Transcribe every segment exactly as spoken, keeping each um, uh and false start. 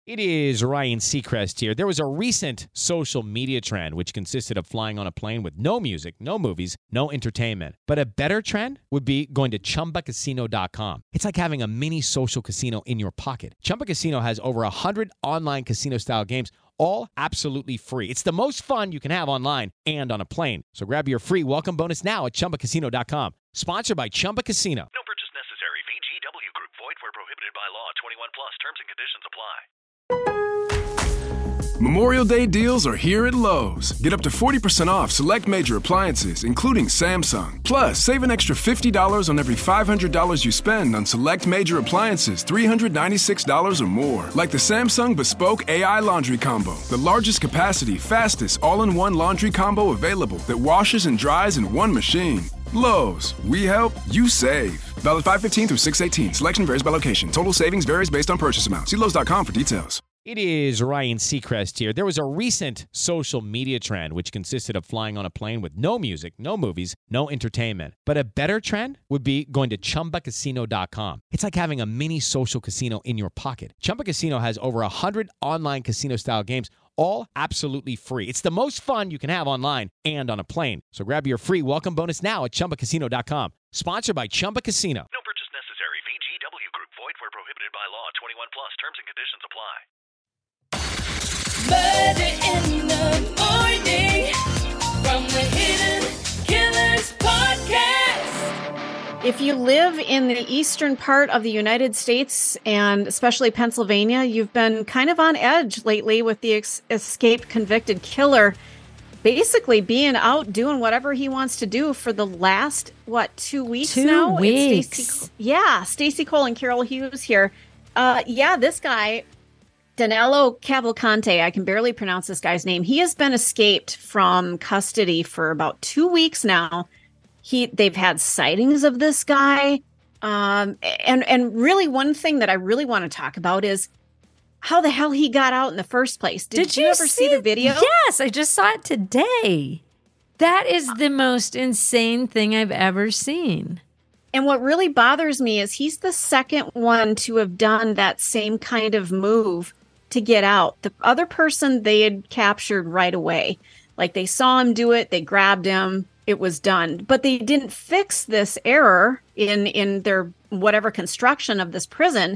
It is Ryan Seacrest here. There was a recent social media trend which consisted of flying on a plane with no music, no movies, no entertainment. But a better trend would be going to Chumba Casino dot com. It's like having a mini social casino in your pocket. Chumba Casino has over one hundred online casino-style games, all absolutely free. It's the most fun you can have online and on a plane. So grab your free welcome bonus now at Chumba Casino dot com. Sponsored by Chumba Casino. No purchase necessary. V G W Group. Void where prohibited by law. twenty-one plus. Terms and conditions apply. Memorial Day deals are here at Lowe's. Get up to forty percent off select major appliances, including Samsung. Plus, save an extra fifty dollars on every five hundred dollars you spend on select major appliances three hundred ninety-six dollars or more. Like the Samsung Bespoke A I Laundry Combo, the largest capacity, fastest, all-in-one laundry combo available that washes and dries in one machine. Lowe's, we help, you save. Valid five fifteen through six eighteen. Selection varies by location. Total savings varies based on purchase amount. See Lowe's dot com for details. It is Ryan Seacrest here. There was a recent social media trend which consisted of flying on a plane with no music, no movies, no entertainment. But a better trend would be going to Chumba Casino dot com. It's like having a mini social casino in your pocket. Chumba Casino has over one hundred online casino-style games, all absolutely free. It's the most fun you can have online and on a plane. So grab your free welcome bonus now at Chumba Casino dot com. Sponsored by Chumba Casino. No purchase necessary. V G W Group. Void where prohibited by law. twenty-one plus. Terms and conditions apply. Murder in the morning from the Hidden Killers podcast. If you live in the eastern part of the United States and especially Pennsylvania, you've been kind of on edge lately with the ex- escaped convicted killer basically being out doing whatever he wants to do for the last, what, two weeks two now? Two weeks. It's Stacey, yeah, Stacey Cole and Carol Hughes here. Uh, yeah, this guy, Danilo Cavalcante, I can barely pronounce this guy's name. He has been escaped from custody for about two weeks now. He, they've had sightings of this guy. Um, and, and really one thing that I really want to talk about is how the hell he got out in the first place. Did, Did you, you ever see, see the video? Yes, I just saw it today. That is the most insane thing I've ever seen. And what really bothers me is he's the second one to have done that same kind of move to get out. The other person they had captured right away. Like they saw him do it, they grabbed him, it was done. But they didn't fix this error in, in their whatever construction of this prison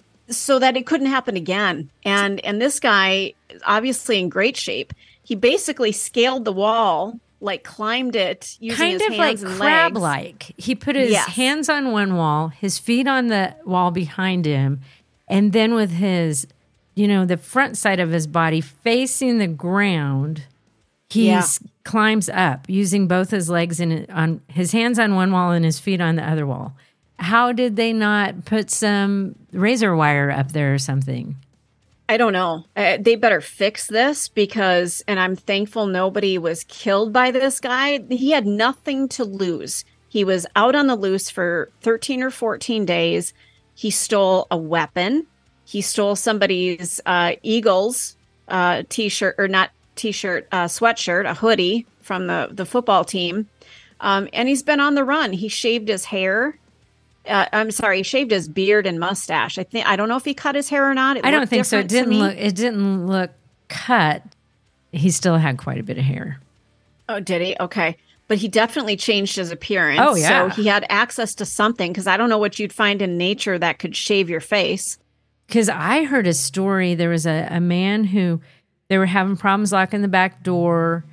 so that it couldn't happen again. And and this guy is obviously in great shape. He basically scaled the wall, like climbed it using kind his of hands like and crab legs. like. He put his Yes. hands on one wall, his feet on the wall behind him, and then with his, you know, the front side of his body facing the ground, he Yeah. s- climbs up using both his legs and on his hands on one wall and his feet on the other wall. How did they not put some razor wire up there or something? I don't know. Uh, they better fix this because, and I'm thankful nobody was killed by this guy. He had nothing to lose. He was out on the loose for thirteen or fourteen days. He stole a weapon. He stole somebody's uh, Eagles uh, t-shirt, or not t-shirt, uh, sweatshirt, a hoodie from the, the football team. Um, and he's been on the run. He shaved his hair. Uh, I'm sorry, he shaved his beard and mustache. I think I don't know if he cut his hair or not. It I don't looked think so. It different to didn't me. look. It didn't look cut. He still had quite a bit of hair. Oh, did he? Okay. But he definitely changed his appearance. Oh, yeah. So he had access to something because I don't know what you'd find in nature that could shave your face. Because I heard a story. There was a, a man who they were having problems locking the back door,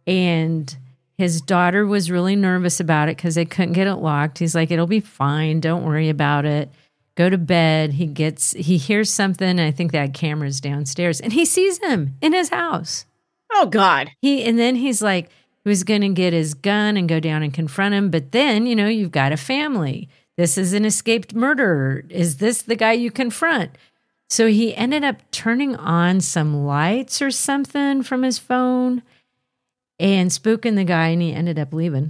and his daughter was really nervous about it because they couldn't get it locked. He's like, "It'll be fine. Don't worry about it. Go to bed." He gets, he hears something. I think they had cameras downstairs, and he sees him in his house. Oh, God. He and then he's like, he was going to get his gun and go down and confront him. But then, you know, you've got a family. This is an escaped murderer. Is this the guy you confront? So he ended up turning on some lights or something from his phone and spooking the guy, and he ended up leaving.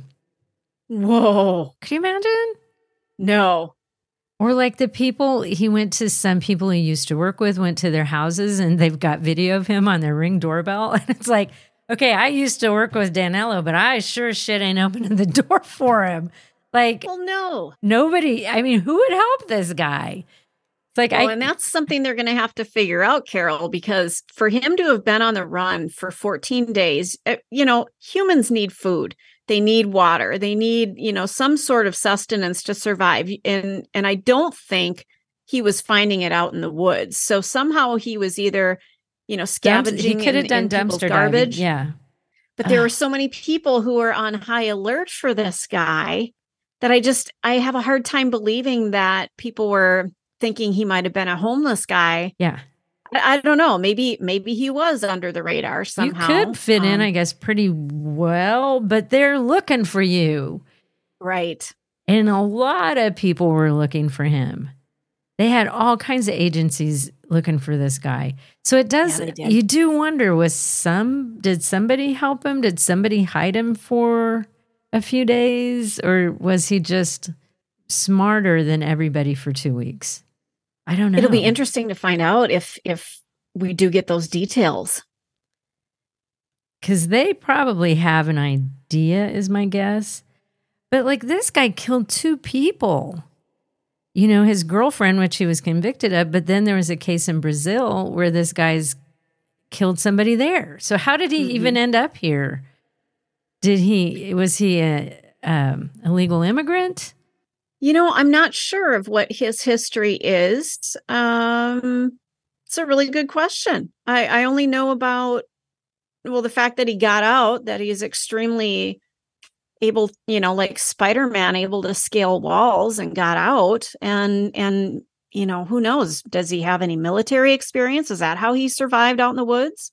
Whoa. Could you imagine? No. Or like the people, he went to some people he used to work with, went to their houses, and they've got video of him on their Ring doorbell. And it's like, okay, I used to work with Danilo, but I sure as shit ain't opening the door for him. Like, Well, no. nobody, I mean, who would help this guy? It's like, Well, I, and that's something they're going to have to figure out, Carol, because for him to have been on the run for fourteen days, uh, you know, humans need food. They need water. They need, you know, some sort of sustenance to survive. And and I don't think he was finding it out in the woods. So somehow he was either, you know, scavenging. he could have in, done in people's dumpster garbage. diving. Yeah. But there Ugh. were so many people who were on high alert for this guy that I just, I have a hard time believing that people were thinking he might have been a homeless guy. Yeah. I, I don't know. Maybe, maybe he was under the radar somehow. You could fit in, Um, I guess, pretty well, but they're looking for you. Right. And a lot of people were looking for him. They had all kinds of agencies looking for this guy. So it does, Yeah, they did. you do wonder, was some, did somebody help him? Did somebody hide him for a few days? Or was he just smarter than everybody for two weeks? I don't know. It'll be interesting to find out if, if we do get those details. Because they probably have an idea, is my guess. But like this guy killed two people. You know, his girlfriend, which he was convicted of, but then there was a case in Brazil where this guy's killed somebody there. So how did he Mm-hmm. even end up here? Did he, was he a um, illegal immigrant? You know, I'm not sure of what his history is. Um, it's a really good question. I, I only know about, well, the fact that he got out, that he's extremely able, you know, like Spider-Man, able to scale walls and got out. And, and, you know, who knows? Does he have any military experience? Is that how he survived out in the woods?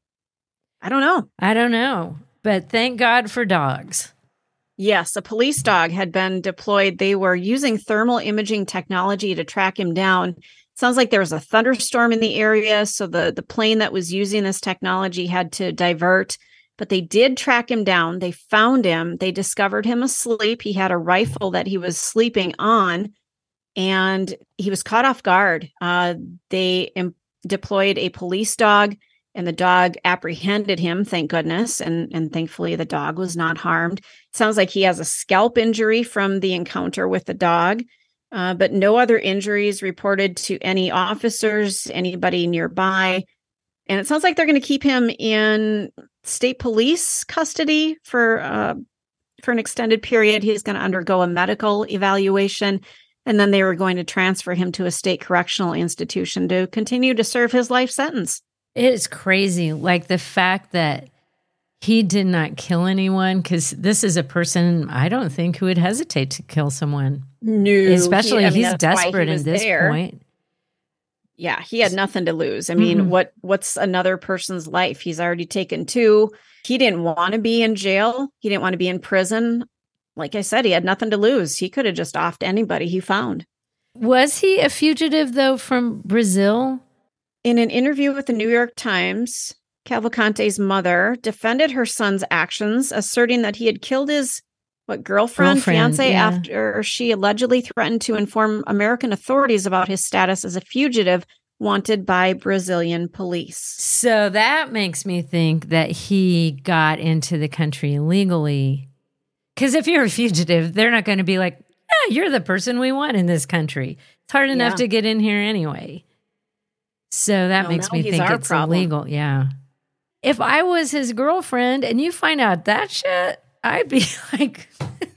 I don't know. I don't know. But thank God for dogs. Yes, a police dog had been deployed. They were using thermal imaging technology to track him down. Sounds like there was a thunderstorm in the area, so the, the plane that was using this technology had to divert. But they did track him down. They found him. They discovered him asleep. He had a rifle that he was sleeping on, and he was caught off guard. Uh, they em- deployed a police dog, and the dog apprehended him, thank goodness. And, and thankfully, the dog was not harmed. It sounds like he has a scalp injury from the encounter with the dog, uh, but no other injuries reported to any officers, anybody nearby. And it sounds like they're going to keep him in state police custody for uh, for an extended period. He's going to undergo a medical evaluation, and then they were going to transfer him to a state correctional institution to continue to serve his life sentence. It's crazy. Like the fact that he did not kill anyone, because this is a person I don't think who would hesitate to kill someone. No, Especially he- I mean, he's that's why he desperate was at this there. point. Yeah, he had nothing to lose. I mean, Mm-mm. what what's another person's life? He's already taken two. He didn't want to be in jail. He didn't want to be in prison. Like I said, he had nothing to lose. He could have just offed anybody he found. Was he a fugitive, though, from Brazil? In an interview with the New York Times, Cavalcante's mother defended her son's actions, asserting that he had killed his what girlfriend, Girlfriend, fiance, yeah. after she allegedly threatened to inform American authorities about his status as a fugitive wanted by Brazilian police. So that makes me think that he got into the country illegally. Because if you're a fugitive, they're not going to be like, yeah, you're the person we want in this country. It's hard enough Yeah. to get in here anyway. So that Well, makes now me he's think our it's problem. illegal. Yeah. If I was his girlfriend and you find out that shit, I'd be like,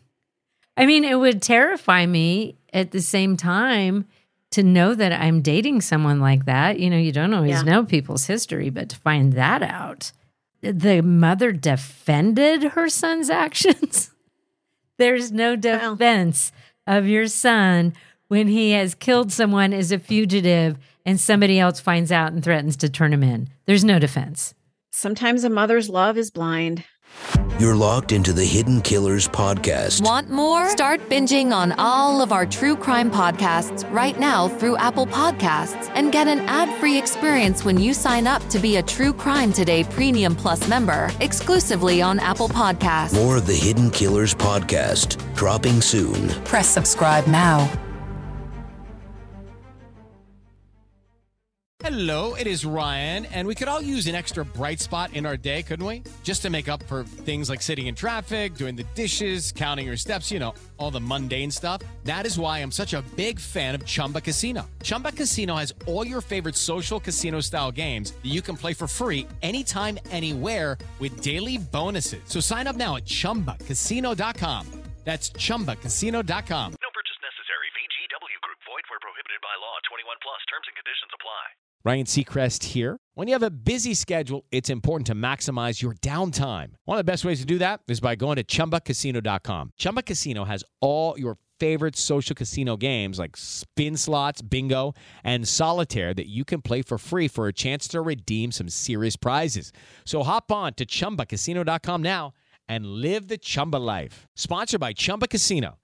I mean, it would terrify me at the same time to know that I'm dating someone like that. You know, you don't always Yeah. know people's history, but to find that out. The mother defended her son's actions. There's no defense of your son when he has killed someone as a fugitive and somebody else finds out and threatens to turn him in. There's no defense. Sometimes a mother's love is blind. You're locked into the Hidden Killers podcast. Want more? Start binging on all of our true crime podcasts right now through Apple Podcasts and get an ad-free experience when you sign up to be a True Crime Today Premium Plus member exclusively on Apple Podcasts. More of the Hidden Killers podcast dropping soon. Press subscribe now. Hello, it is Ryan, and we could all use an extra bright spot in our day, couldn't we? Just to make up for things like sitting in traffic, doing the dishes, counting your steps, you know, all the mundane stuff. That is why I'm such a big fan of Chumba Casino. Chumba Casino has all your favorite social casino-style games that you can play for free anytime, anywhere with daily bonuses. So sign up now at chumba casino dot com. That's chumba casino dot com. No purchase necessary. V G W Group. Void where prohibited by law. twenty-one plus. Terms and conditions apply. Ryan Seacrest here. When you have a busy schedule, it's important to maximize your downtime. One of the best ways to do that is by going to chumba casino dot com. Chumba Casino has all your favorite social casino games like spin slots, bingo, and solitaire that you can play for free for a chance to redeem some serious prizes. So hop on to chumba casino dot com now and live the Chumba life. Sponsored by Chumba Casino.